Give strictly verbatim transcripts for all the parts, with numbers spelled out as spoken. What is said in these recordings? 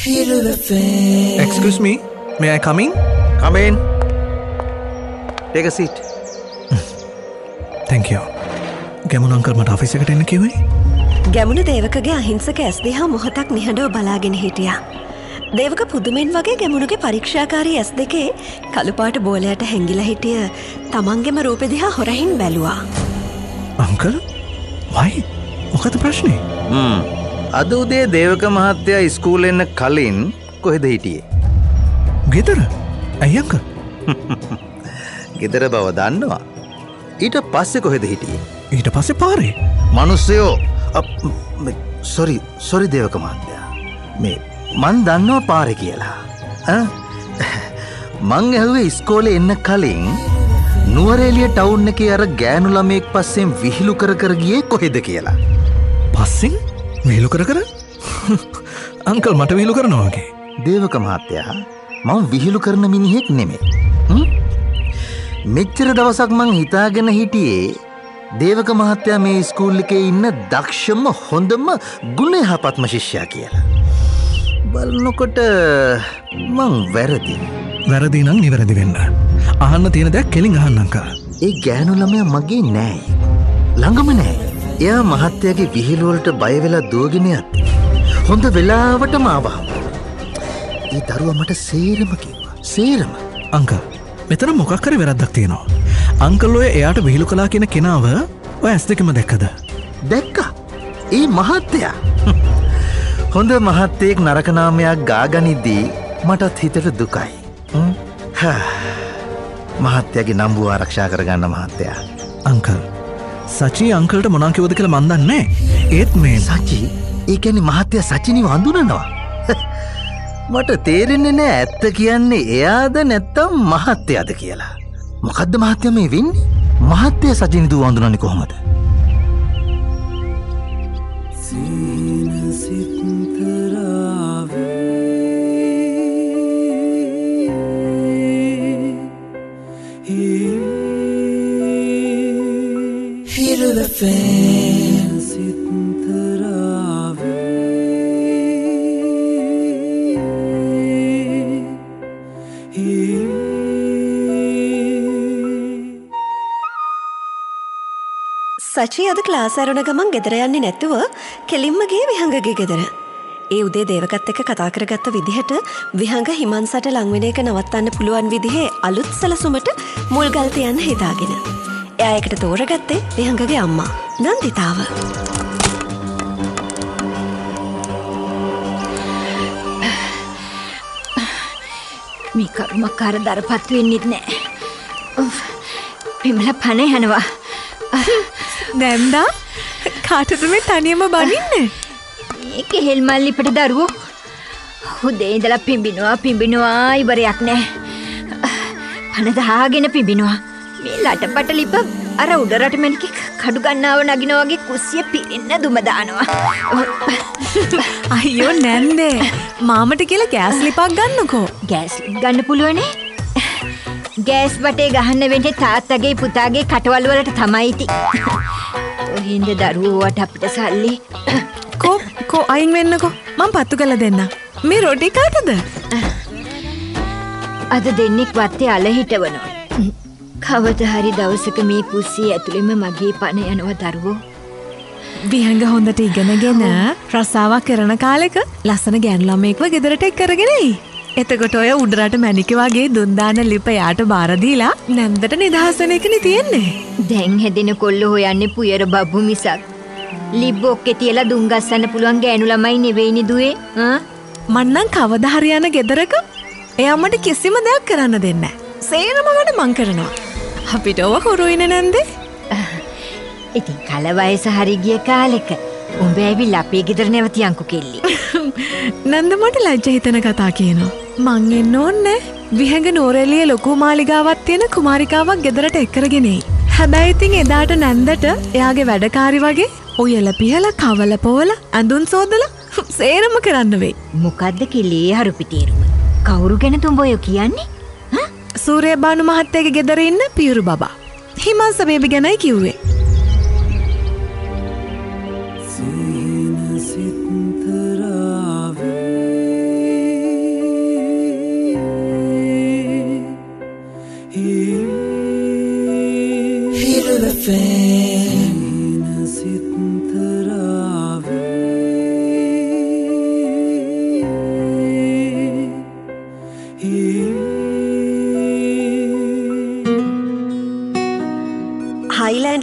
Excuse me, may I come in? Come in. Take a seat. Thank you. Gamunu uncle මට office එකට එන්න කිව්වේ. ගැමුණු දේවකගේ අහිංසක ඇස් දිහා මොහොතක් නිහඬව බලාගෙන හිටියා. දේවක පුදුමෙන් වගේ ගැමුණුගේ පරීක්ෂාකාරී ඇස් දෙකේ කළු පාට බෝලයට හැංගිලා හිටිය තමන්ගේම රූපෙ දිහා හොරහින් බැලුවා. Uncle, why? මොකද ප්‍රශ්නේ? හ්ම්. අද උදේ දේවක මහත්තයා ඉස්කෝලේ එන්න කලින් කොහෙද හිටියේ? ගෙදර. ඇයි අංකල්? ගෙදර බව දන්නවා. ඊට පස්සේ කොහෙද හිටියේ? ඊට පස්සේ පාරේ. මිනිස්සයෝ සොරි සොරි දේවක මහත්තයා. මේ මන් දන්නවා පාරේ කියලා. ඈ මං ඇහුවේ ඉස්කෝලේ එන්න කලින් නුවරඑළිය ටවුන් එකේ අර ගෑනු ළමයෙක් පස්සෙන් විහිළු කර කර ගියේ කොහෙද කියලා. පස්සෙන් විහිළු කර කර? අංකල් මට විහිළු කරනවා වගේ. දේවක මහත්තයා මම විහිළු කරන මිනිහෙක් නෙමෙයි. මෙච්චර දවසක් මං හිතාගෙන හිටියේ දේවක මහත්තයා මේ ස්කූල් එකේ ඉන්න දක්ෂම හොඳම ගුණ යහපත්ම ශිෂ්‍යයා කියලා. බලනකොට මං වැරදි. වැරදි නම් නිවැරදි වෙන්න. අහන්න තියෙන දේ කෙලින් අහන්න අංකල්. ඒ ගෑනු ළමයා මගේ නෑ. ළඟම නෑ. එයා මහත්තයාගේ විහිළු වලට බය වෙලා දුවගෙන යත්. හොඳ වෙලාවටම ආවා. ඒ දරුවා මට සේරම කිව්වා. සේරම. අංකල් මෙතන මොකක් හරි වැරද්දක් තියෙනවා. අංකල් ඔය එයාට විහිළු කළා කියන කෙනාව ඔය ඇස් දෙකම දැක්කද? දැක්කා. ඒ මහත්තයා. හොඳ මහත්තයෙක් නරක නාමයක් ගාගනිද්දී මටත් හිතට දුකයි. මහත්තයාගේ නම්බුව ආරක්ෂා කරගන්න මහත්තයා. අංකල් සචි අංකල්ට මොනා කිව්වද කියලා මන් දන්නේ. ඒත් මේ සචි ඒ කියන්නේ මහත්තයා සචිනිව හඳුනනවා. මට තේරෙන්නේ නෑ ඇත්ත කියන්නේ එයාද නැත්තම් මහත්තයාද කියලා. මොකද්ද මහත්තයා මේ වෙන්නේ? මහත්තයා සචිනි දුව හඳුනන්නේ කොහොමද? සීන සිත්තරාවේ හිරුවෙන් සිත්තරාවේ සචි අද ක්ලාස් අරන ගමන් ගෙදර යන්නේ නැතුව කෙලින්ම ගියේ විහංගගේ ගෙදර. ඒ උදේ දේවකත් එක්ක කතා කරගත්ත විදිහට විහංග හිමන්සට ලං වෙන එක නවත්තන්න පුළුවන් විදිහේ අලුත් සැලසුමට මුල් ගල් තියන්න හිතාගෙන. එයා ඒකට තෝරගත්තේ විහංගගේ අම්මා නන්දිතාව. මේ කරුමකාර දරපත් වෙන්නෙත් නෑ. පිමල පනේ යනවා. නැන්දා කාටද මේ තනියම බනින්නේ? මේක හෙල්මල්ලිපට දරුවෝ උදේ ඉඳලා පිඹිනවා පිඹිනවා ඉවරයක් නෑ. පන දහාගෙන පිඹිනවා. මේ ලටපට ලිප අර උඩරට මැනික කඩු ගන්නාව නගිනා වගේ කුස්සිය පිරෙන්න දුම දානවා. අයියෝ නැන්දේ මාමට කියලා ගෑස් ලිපක් ගන්නකෝ. ගෑස් ගන්න පුළුවනේ. ගෑස් බටේ ගහන්න වෙන්නේ තාත්තගේ පුතාගේ කටවල් වලට තමයි ඉති. ඔහින්ද දරුවෝට අපිට සල්ලි. කෝ කෝ අයින් වෙන්නකෝ. මං පත්තු කරලා දෙන්න. මේ රොටි කාටද? අද දෙන්නෙක් වත්තේ අල හිටවනවා. කවදා හරි දවසක මේ කුස්සිය ඇතුළෙම මගේ පණ යනවා දරුවෝ. විහංග හොඳට ඉගෙනගෙන රස්සාවක් කරන කාලෙක ලස්සන ගෑනු ළමයෙක්ව ගෙදරට එක් කරගෙන එයි. එතකොට ඔය උඩරට මැනික වගේ දුන් දාන ලිප යාට බාර දීලා නැන්දට නිදහස් වෙන එකනේ තියෙන්නේ. දැන් හැදෙන කොල්ලෝ හොයන්නේ පුයර බබ්බු මිසක් ලිබ් ඔක්කේ තියලා දුම් ගස්සන්න පුළුවන් ගෑනු ළමයි නෙවෙයිනේ දුවේ. ආ මන්නම් කවදා හරි යන ගෙදරක එයා මට කිසිම දෙයක් කරන්න දෙන්නේ නැහැ. සේරම වැඩ මං කරනවා. අපිට ඔව හොරුයිනේ නැන්දේ. ඉතින් කල වයස හරි ගිය කාලෙක උඹ ඇවිල්ලා අපේ ගෙදර නැවතියන්කෝ කෙල්ලි. නන්ද මට ලැජ්ජ හිතෙන කතා කියනවා. මං එන්න ඕනේ. විහංග නුවරඑළියේ ලොකු මාලිගාවක් තියෙන කුමාරිකාවක් ගෙදරට එක් කරගෙන එයි. හැබැයි ඉතින් එදාට නැන්දට එයාගේ වැඩකාරි වගේ ඔයල පිහල කවල පොවල අඳුන් සෝදලා සේරම කරන්න වෙයි. මොකද්ද කිලේ හරුපිතේරුම? කවුරු ගැන තුඹ ඔය කියන්නේ? හා? සූර්යබානු මහත්තයාගේ ගෙදර ඉන්න පියුරු බබා. හිමන්ස බේබි ගැනයි කිව්වේ. සීන සිත්තරාවේ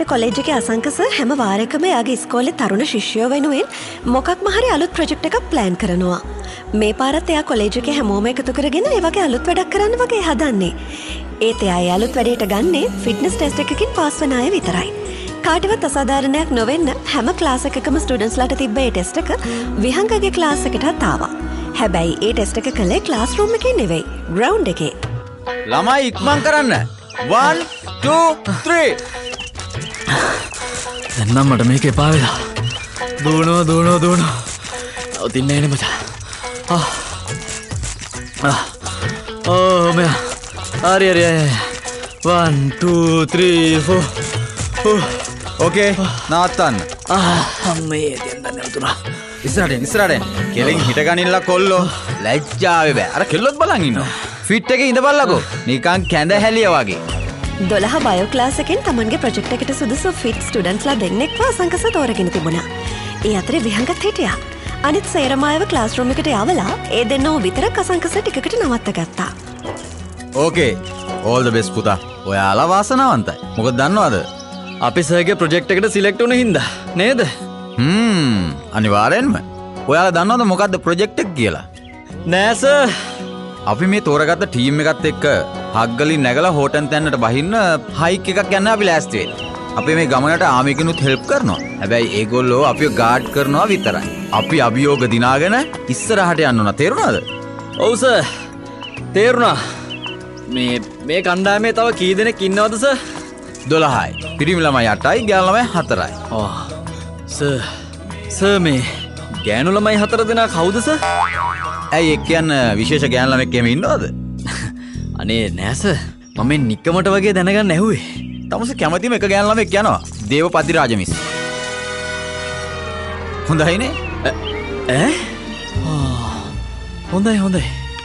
කොලේජ් එකේ අසංකස හැම වාරයකම එයාගේ ඉස්කෝලේ තරුණ ශිෂ්‍යයෝ වෙනුවෙන් මොකක්ම හරි අලුත් ප්‍රොජෙක්ට් එකක් ප්ලෑන් කරනවා. මේ පාරත් එයා කොලේජ් එකේ හැමෝම එකතු කරගෙන ඒ වගේ අලුත් වැඩක් කරන්න වගේ හදන්නේ. ඒත් එයා ඒ අලුත් වැඩේට ගන්නේ ෆිට්නස් ටෙස්ට් එකකින් පාස් වෙන අය විතරයි. කාටවත් අසාධාරණයක් නොවෙන්න හැම ක්ලාස් එකකම ස්ටුඩන්ට්ස්ලාට තිබ්බ ඒ ටෙස්ට් එක විහංගගේ ක්ලාස් එකටත් ආවා. හැබැයි ඒ ටෙස්ට් එක කළේ ක්ලාස් රූම් එකේ නෙවෙයි, ග්‍රවුන්ඩ් එකේ. ළමයි ඉක්මන් කරන්න. one two three. දැන් නම් මට මේක එපා වෙලා. දුවනවා දුවනවා දුවනවා. අවතින්නේ නේ මචං. ආ. ආ. ඕ මෙයා. හරි හරි හරි. one two three four. ඕකේ නවත්තන්න. ආ අම්මේ දැන් දැන් නවතුණා. ඉස්සරහින් ඉස්සරහින් කෙලින් හිටගනින්නලා කොල්ලෝ. ලැජ්ජාවේ බෑ. අර කෙල්ලොත් බලන් ඉන්නවා. ෆිට් එකේ ඉඳපල්ලකෝ. නිකන් කැඳ හැලිය වගේ. දොළහ බයෝ ක්ලාස් එකෙන් තමන්ගේ ප්‍රොජෙක්ට් එකට සුදුසු ෆිට් ස්ටුඩන්ට්ස්ලා දෙන්නෙක්ව අසංකස තෝරගෙන තිබුණා. ඒ අතරේ විහංගත් හිටියා. අනිත් සේරම අයව ක්ලාස් රූම් එකට යවලා ඒ දෙන්නව විතරක් අසංකස ටිකකට නවත්ත ගත්තා. ඕකේ all the best පුතා. ඔයාලා වාසනාවන්තයි. මොකද දන්නවද? අපි සර්ගේ ප්‍රොජෙක්ට් එකට සිලෙක්ට් වුණ හින්දා නේද? හ්ම් අනිවාර්යෙන්ම. ඔයාලා දන්නවද මොකද්ද ප්‍රොජෙක්ට් එක කියලා? නෑ සර්. අපි මේ තෝරගත්ත ටීම් එකත් එක්ක හග්ගලින් නැගලා හෝටන් තැන්නට බහින්න හයික් එකක් යන්න අපි ලෑස්ති වෙන්නේ. අපි මේ ගමනට ආමිකනුත් හෙල්ප් කරනවා. හැබැයි ඒගොල්ලෝ අපිව ගාඩ් කරනවා විතරයි. අපි අභියෝග දිනාගෙන ඉස්සරහට යන්න ඕන. තේරුණාද? ඔව් සර්. තේරුණා. මේ මේ කණ්ඩායමේ තව කී දෙනෙක් ඉන්නවද සර්? දොළහයි. පිරිමි ළමයි අටයි, ගෑනු ළමයි හතරයි. ඔව්. සර්. සර් මේ ගෑනු ළමයි හතර දෙනා කවුද සර්? ඇයි එක් කියන්න විශේෂ ගෑනු ළමෙක් එහෙම ඉන්නවද? අනේ නෑ සර්. මම මේ නික්කමට වගේ දැනගන්න ඇහුවේ. තමස කැමතිම එක ගෑනු ළමෙක් යනවා. දේවපති රාජමිස්. හොඳයිනේ? ඈ? හොඳයි හොඳයි.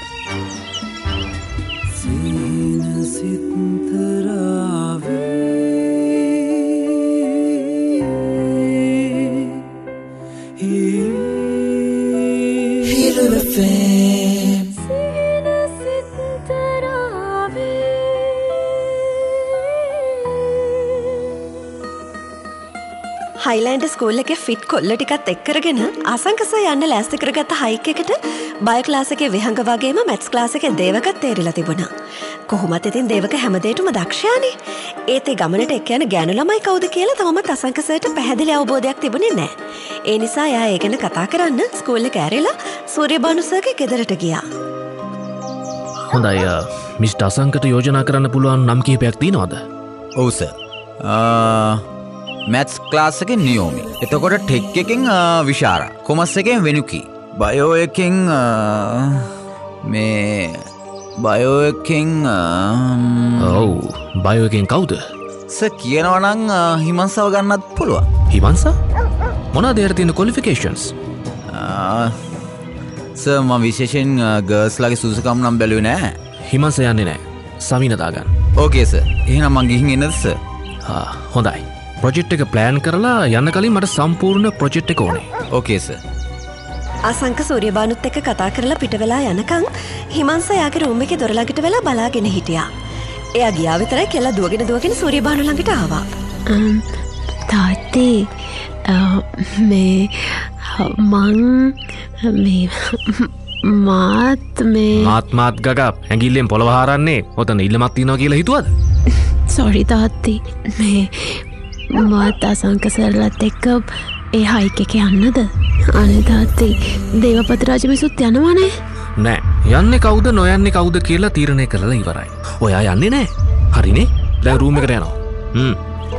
හයිලන්ඩ් ස්කූල් එකේ ෆිට් කොල්ල ටිකත් එක්කරගෙන අසංකස යන්න ලෑස්ති කරගත්ත හයික් එකට බයෝ ක්ලාස් එකේ විහංග වගේම මැත්ස් ක්ලාස් එකේ දේවකත් තේරිලා තිබුණා. කොහොමත් ඉතින් දේවක හැමදේටම දක්ෂයානේ. ඒත් ඒ ගමනට එක්ක යන ගෑනු ළමයි කවුද කියලා තවමත් අසංකසයට පැහැදිලි අවබෝධයක් තිබුණේ නැහැ. ඒ නිසා එයා ඒ ගැන කතා කරන්න ස්කූල් එක ඇරලා සූර්යබානු සර්ගේ ගෙදරට ගියා. හොඳයි මිස්ටර් අසංකට යෝජනා කරන්න පුළුවන් නම් කිහිපයක් තියෙනවද? ඔව් සර්. මැත්ස් ක්ලාස් එකෙන් නියෝමි. එතකොට ටෙක් එකෙන් විශාරා. කොමර්ස් එකෙන් වෙනුකි. බයෝ එකෙන් මේ බයෝ එකෙන් ඔව් බයෝ එකෙන් කවුද? සර් කියනවා නම් හිමන්සව ගන්නත් පුළුවන්. හිමන්ස? මොනවද ඒකට තියෙන ක්වොලිෆිකේෂන්ස්? සර් මම විශේෂයෙන් ගර්ල්ස්ලාගේ සුදුසුකම් නම් බැලුවේ නෑ. හිමන්ස යන්නේ නෑ. සමීන දාගන්න. Okay sir. එහෙනම් මං ගිහින් එන්නද සර්? හා හොඳයි. ප්‍රොජෙක්ට් එක ප්ලෑන් කරලා යන්න කලින් මට සම්පූර්ණ ප්‍රොජෙක්ට් එක ඕනේ. ඕකේ සර්. අසංක සූර්යබානුත් එක්ක කතා කරලා පිට වෙලා යනකම් හිමන්ස යාගේ රූම් එකේ දොර ළඟට වෙලා බලාගෙන හිටියා. එයා ගියා විතරයි කියලා දුවගෙන දුවගෙන සූර්යබානු ළඟට ආවා. තාත්තේ මේ මං මේ මාත් මේ මාත් මාත් ගගා ඇඟිල්ලෙන් පොළව හරන්නේ ඔතන ඉල්ලමක් තියනවා කියලා හිතුවද? සෝරි තාත්තේ මේ මාත් අසංක සර්ලත් එක්ක ඒ හයික් එක යන්නද? අනේ තාත්තේ දේවපති රාජමිසුත් යනවනේ. නෑ යන්නේ කවුද නොයන්නේ කවුද කියලා තීරණය කරලා ඉවරයි. ඔයා යන්නේ නෑ. හරිනේ. දැන් රූම් එකට යනවා. හ්ම්.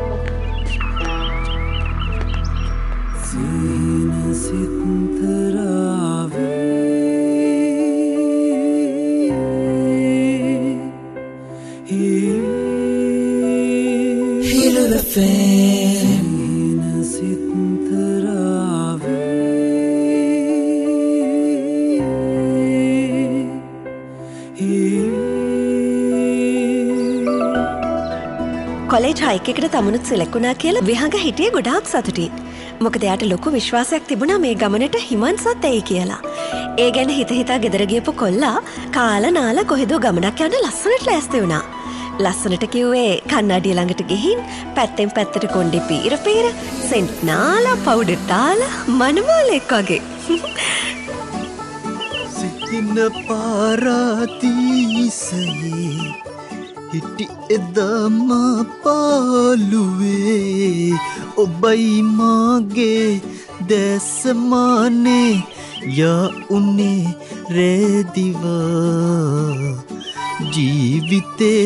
කොලේජ් හයික් එකට තමුණුත් සිලෙක්ට් වුණා කියලා විහංග හිටියේ ගොඩාක් සතුටින්. මොකද එයාට ලොකු විශ්වාසයක් තිබුණා මේ ගමනට හිමන්සත් එයි කියලා. ඒ ගැන හිත හිතා ගෙදර ගියපු කොල්ලා කාලා නාලා කොහෙදෝ ගමනක් යන්න ලස්සනට ලෑස්ති වුණා. ලස්සනට කිව්වේ කන්නඩිය ළඟට ගිහින් පැත්තෙන් පැත්තට කොණ්ඩේ පීර පීර සෙන්ට් නාලා පවුඩර් දාලා මනමාලෙක් වගේ. සිහින පාරාදීසයේ හිටි එදම පාලුවේ ඔබයි මාගේ දැසමානේ යා උනේ රේදිවා ජීවිතේ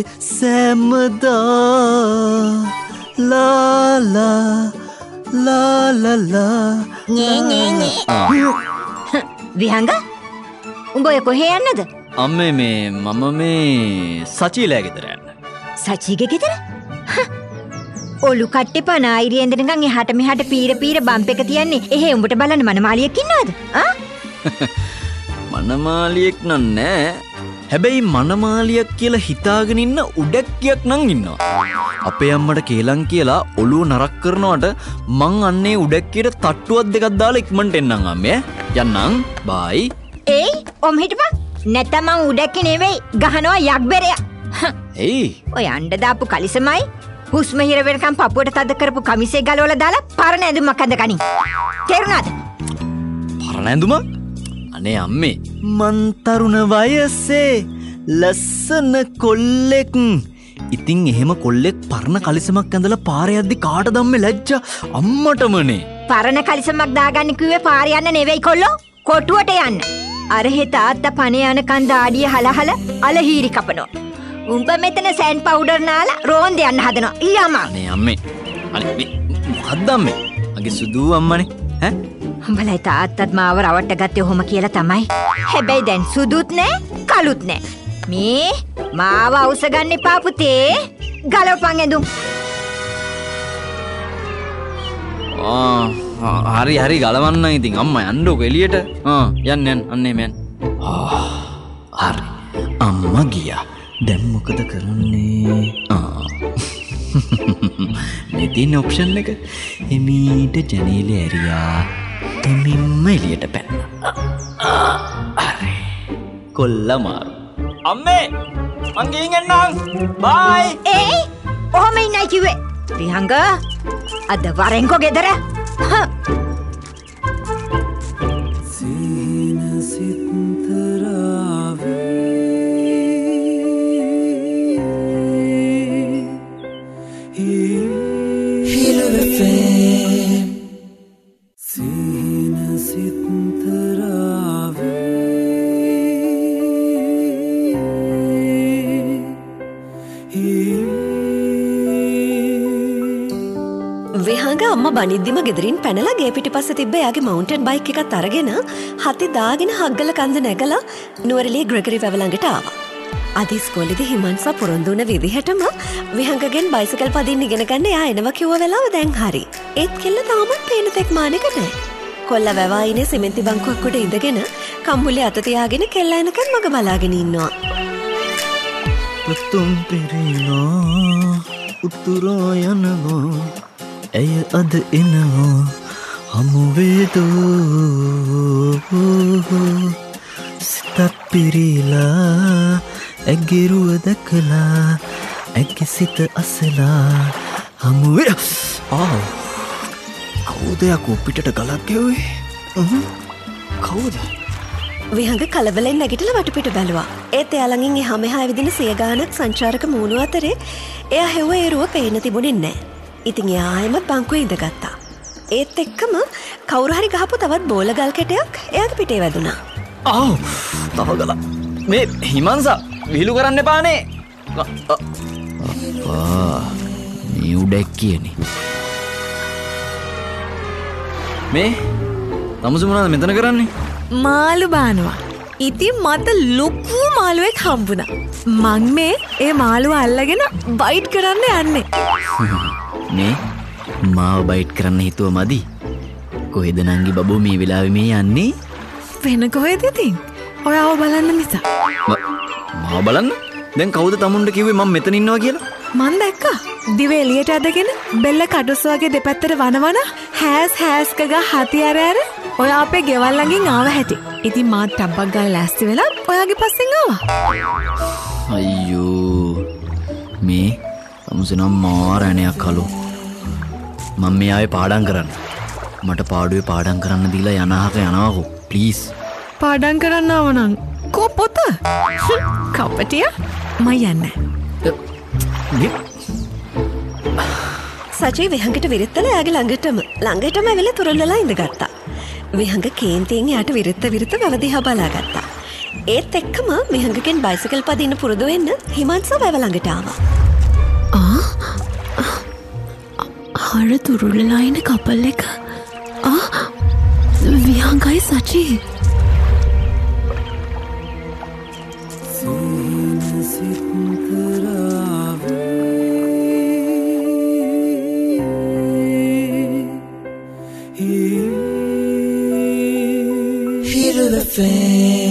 සෑමදා ලාලා ලාලාලා නේ නේ නේ විහංග උඹ ඔය කොහේ යන්නද? අම්මේ මේ මම මේ සචීලෑ ගෙදර යන්න. සචීගේ ගෙදර? ඔලු කට්ටේ පන ආයිරිය ඇඳනකන් එහාට මෙහාට පීර පීර බම්ප් එක තියන්නේ. එහෙ උඹට බලන්න මනමාලියෙක් ඉන්නවද? ආ? මනමාලියෙක් නෑ. හැබැයි මනමාලියක් කියලා හිතාගෙන ඉන්න උඩැක්කියක් නම් ඉන්නවා. අපේ අම්මට කේලම් කියලා ඔළුව නරක් කරනවට මං අන්නේ උඩැක්කියට තට්ටුවක් දෙකක් දාලා ඉක්මනට එන්නම් අම්මේ. යන්නම්. බයි. ඒයි ඔම් හිටපන්. නැත්තම් මං උඩැක්කේ නෙවෙයි ගහනවා යක්බෙරයා. එයි. ඔය අඬ දාපු කලිසමයි හුස්ම හිර වෙනකම් පපුවට තද කරපු කමිසේ ගලවලා දාලා පරණ ඇඳුමක් අඳ ගනින්. තේරුණාද? පරණ ඇඳුමක්? අනේ අම්මේ මන් තරුණ වයසේ ලස්සන කොල්ලෙක්. ඉතින් එහෙම කොල්ලෙක් පරණ කලිසමක් ඇඳලා පාරේ යද්දි කාටද අම්මේ ලැජ්ජා? අම්මටමනේ. පරණ කලිසමක් දාගන්න කිව්වේ පාරේ යන්න නෙවෙයි කොල්ලෝ. කොටුවට යන්න. අර හේ තාත්තා පනේ යනකන් දාඩිය හලහල අලහීරි කපනවා. උඹ මෙතන සෑන් පවුඩර් නාලා රෝන්ද යන්න හදනවා. ඊයම්මා. අනේ අම්මේ. අනේ මේ මොකද්ද අම්මේ? මගේ සුදු අම්මනේ. ඈ? උඹලා තාත්තත් මාව රවට්ට ගත්තේ ඔහොම කියලා තමයි. හැබැයි දැන් සුදුත් නෑ කළුත් නෑ. මේ මාව අවුස ගන්න එපා පුතේ. ගලවපන් ඇඳුම්. ආ හරි හරි ගලවන්න ඉතින් අම්මා යන්නකො එළියට. ආ යන්න යන්න අන්නේ මයන්. ආ හරි. අම්මා ගියා. දැන් මොකද කරන්නේ? ආ මේ තියෙන ඔප්ෂන් එක එමීට ජනේලේ ඇරියා. එමින්ම එළියට පැන්නා. හරි. කොල්ල මාරු. අම්මේ මං ගිහින් එන්නම්. බයි. ඒයි ඔහොම ඉන්නයි කිව්වේ. විහංග අද වරෙන්කෝ ගෙදර. සීන සිතරාවේ හිලවෙෆේ සීන සිතරාවේ විහංග අම්මා බනිද්දිම ගෙදරින් පැනලා ගේ පිටිපස්සේ තිබ්බ එයාගේ මවුන්ටන් බයික් එකත් අරගෙන හති දාගෙන හග්ගල කන්ද නැගලා නුවරඑළිය ග්‍රෙගරි වැව ළඟට ආවා. අද ඉස්කෝලේදී හිමන්සා පොරොන්දු වුණ විදිහටම විහංගගෙන් බයිසිකල් පදින්න ඉගෙන ගන්න එයා එනවා කිව්ව වෙලාව දැන් හරි. ඒත් කෙල්ල තාමත් පේන තෙක් මානෙක නැහැ. කොල්ල වැවායිනේ සිමෙන්ති බංකුවක් උඩ ඉඳගෙන කම්බුලේ අත තියාගෙන කෙල්ල එනකන් මග බලාගෙන ඉන්නවා. පුතුම් පෙරේනවා උතුරෝ යනවා ඇය අද එනවා හමුවේදෝ සිතත් පිරීලා ඇගෙරුව දැකලා ඇගේ සිත අසලා හමුවේ ආ කවුද යකෝ පිටට ගලක් ගැව්වේ? කවුද? විහංග කලබලෙන් නැගිටලා වටපිට බැලුවා. ඒත් එයා ළඟින් එහා මෙහා ඇවිදින සිය ගාණක් සංචාරක මූණු අතරේ එයා හෙව්ව ඒරුව පේන්න තිබුණේ නැහැ. ඉතින් එයා ආයෙමත් බංකුවේ ඉඳගත්තා. ඒත් එක්කම කවුරු හරි ගහපු තවත් බෝල ගල් කැටයක් එයාගේ පිටේ වැදුනා. ආව් තව ගලක්. මේ හිමන්සා විහිළු කරන්න එපානේ. අප්පා මේ උඩක් කියන්නේ. මේ තමුසු මොනවද මෙතන කරන්නේ? මාළු බානවා. ඉතින් මට ලොකු මාළුවෙක් හම්බුණා. මං මේ ඒ මාළුව අල්ලගෙන බයිට් කරන්න යන්නේ. මේ මාව බයිට් කරන්න හිතුව මදි. කොහෙද නංගි බබෝ මේ වෙලාවේ මේ යන්නේ? වෙන කොහෙද ඉතින්? ඔයාව බලන්න නිසා. මාව බලන්න? දැන් කවුද තමුන්ට කිව්වේ මම මෙතන ඉන්නවා කියලා? මං දැක්කා. දිවේ එළියට ඇදගෙන බෙල්ල කඩුස් වගේ දෙපැත්තට වනවන හැස් හැස් කග හති අර අර ඔයා අපේ ගෙවල් ළඟින් ආව හැටි. ඉතින් මාත් ටබ්බක් ගාලා ලෑස්ති වෙලා ඔයාගේ පස්සෙන් ආවා. අයියෝ මේ අමුසනම් මාරණයක් කලු මම මේ ආවේ පාඩම් කරන්න මට පාඩුවේ පාඩම් කරන්න දීලා යනහක යනවාකෝ ප්ලීස් පාඩම් කරන්න ආවනම් කෝ පොත කපටිය මම යන්නේ සජී විහඟට විරිත්තල යාගේ ළඟටම ළඟටම ඇවිල්ලා තුරල්ලලා ඉඳගත්තා. විහඟ කේන්තියෙන් යාට විරිත්ත විරිත්ත වැව දිහා බලාගත්තා. ඒත් එක්කම විහඟගෙන් බයිසිකල් පදින්න පුරුදු වෙන්න හිමන්ස වැව ළඟට ආවා. ආ හර තුරුල්ලලා ඉන්න කපල් එක ආ විහඟයි සජී Feel the fame.